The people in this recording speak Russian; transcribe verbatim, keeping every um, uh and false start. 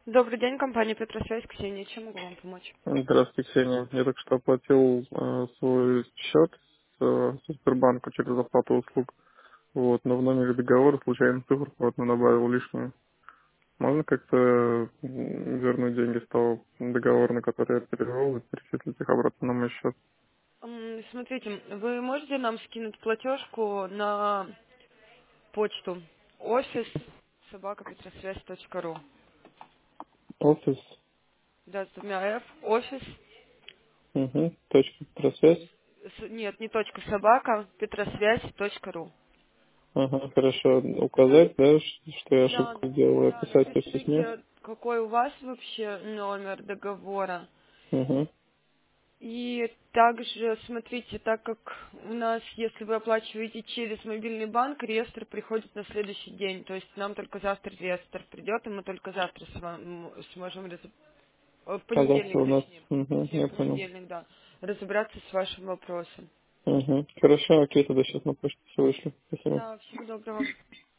Добрый день, компания Петросвязь, Ксения. Чем могу вам помочь? Здравствуйте, Ксения. Я только что оплатил э, свой счет с, э, со Сбербанка через оплату услуг. Вот, но в номере договора случайно цифру вот, ну, добавил лишнюю. Можно как-то м, вернуть деньги с того договора, на который я перевел, и перечислить их обратно на мой счет? М, Смотрите, вы можете нам скинуть платежку на почту офис собака петросвязь точка ру. Офис. Да, с двумя F. Офис. Угу. Точка просвязь. с- Нет, не точка собака, петросвязь точка ру. Ага, хорошо. Указать, да, ш- что я Да, ошибку сделал, и да, описать в письме. напишите, какой у вас вообще номер договора. Угу. И также, смотрите, так как у нас, если вы оплачиваете через мобильный банк, реестр приходит на следующий день. То есть нам только завтра реестр придет, и мы только завтра с вами сможем, раз- э, в А завтра понедельник у нас... точнее, Угу, точнее в я понял. понедельник, да, разобраться с вашим вопросом. Угу. Хорошо, окей, тогда сейчас на почту все вышло. Спасибо. Да, всего доброго.